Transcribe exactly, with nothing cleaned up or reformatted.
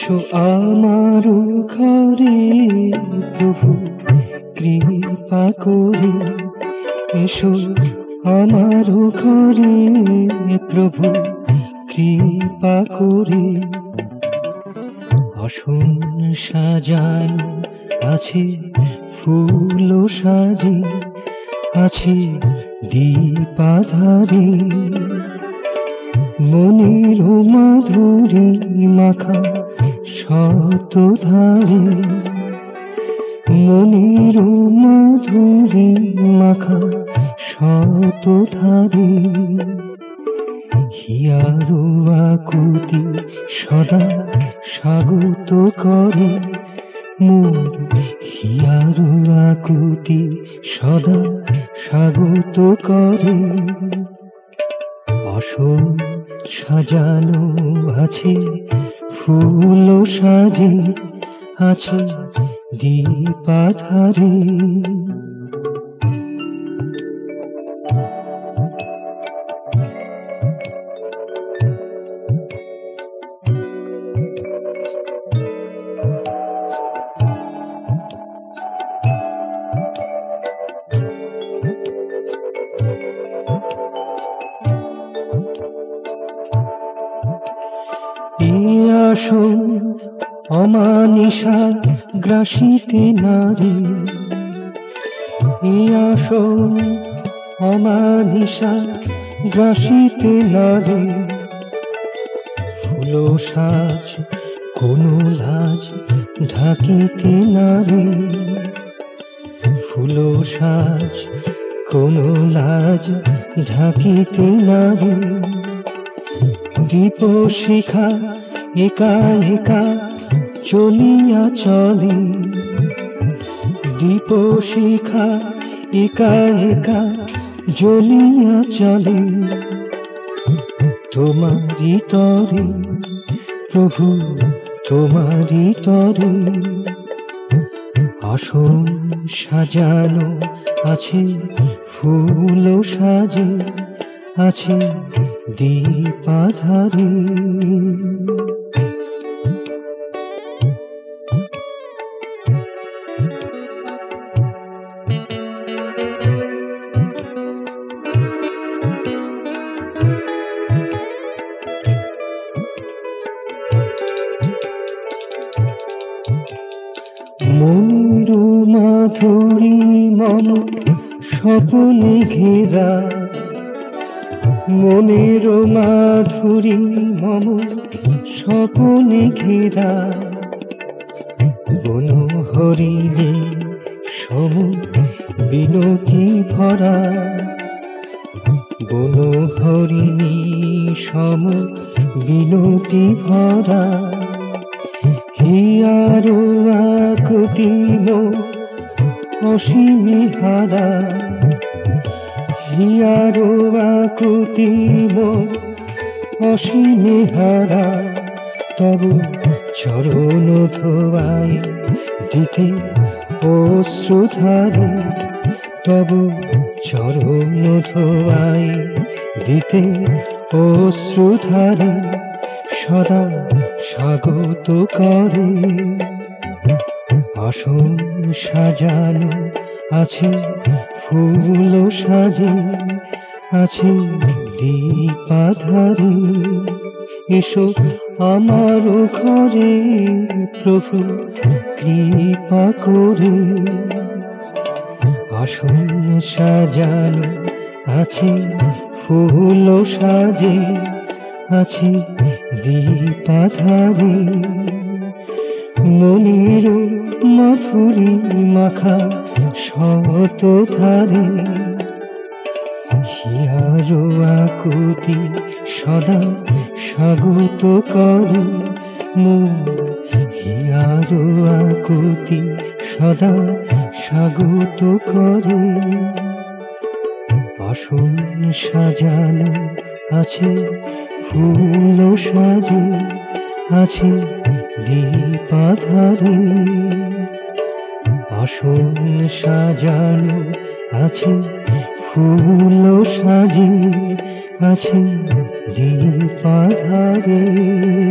এসো আমার ঘরে প্রভু কৃপা করে, এসো আমার ঘরে প্রভু কৃপা করে। আসন সাজান আছে ফুল সাজে, আছে দীপাধারে, মনের মাধুরী মাখা শতধারে, মনের মাধুরী মাখা শতধারে। হিয়ার আকুতি সদা স্বাগত করে, মোর হিয়ার আকুতি সদা স্বাগত করে। আসন সাজানো আছে ফুল সাজে, আছে দীপাধারে। আসন অমানিসা গ্রাসিতে নারী, এ আসন অমানিসা গ্রাসিতে নারী। ফুল সাজ কোন লাজ ঢাকিতে নারী, ফুল সাজ কোন লাজ ঢাকিতে নারী। দীপ শিখা একা একা চলিয়া চলে, দীপ শিখা একা একা জ্বলিয়া চলে। তোমারি তরে প্রভু তোমারি তরে, আসন সাজানো আছে ফুল সাজে, আছে দীপাধারে। মনের মাধুরী মম স্বপ্নে ঘেরা, মনের মাধুরী মম স্বপ্নে ঘেরা। বন হরিণে সম বিনতি ভরা, বন হরিণী সম বিনতি ভরা। হিয়ার আকুতি মোর অসীমে হারা, হিয়ার আকুতি মোর অসীমে হারা। তব চরণ ধোয়াই দিতে অশ্রুধারে, তব চরণ ধোয়াই দিতে অশ্রুধারে। সদা স্বাগত করে, আসন সাজানো আছে ফুল সাজে, আছে দীপাধারে। এসো আমার ঘরে প্রভু কৃপা করে, আসন সাজানো আছে ফুল সাজে, আছে দীপাধারে। মনের মাধুরী মাখা শতধারে, হিয়ার আকুতি সদা স্বাগত করে, মোর হিয়ার আকুতি সদা স্বাগত করে। আসন সাজানো আছে ফুল সাজে, আছে দীপাধারে। আসন সাজানো আছে ফুল সাজে, আছে দীপাধারে।